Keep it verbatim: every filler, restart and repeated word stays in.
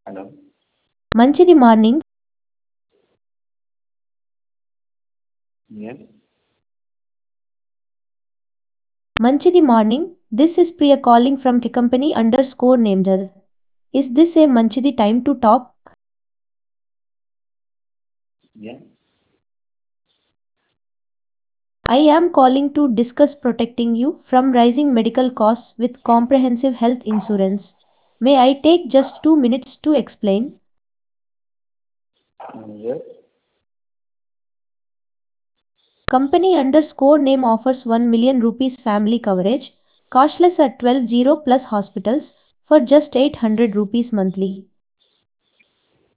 Hello. మంచిది morning. Yes. మంచిది morning. This is Priya calling from the company underscore named. Is this a మంచిది time to talk? Yeah. I am calling to discuss protecting you from rising medical costs with comprehensive health insurance. May I take just two minutes to explain? Uh, yes. Company underscore name offers one million rupees family coverage, costless at twelve zero plus hospitals, for just eight hundred rupees monthly.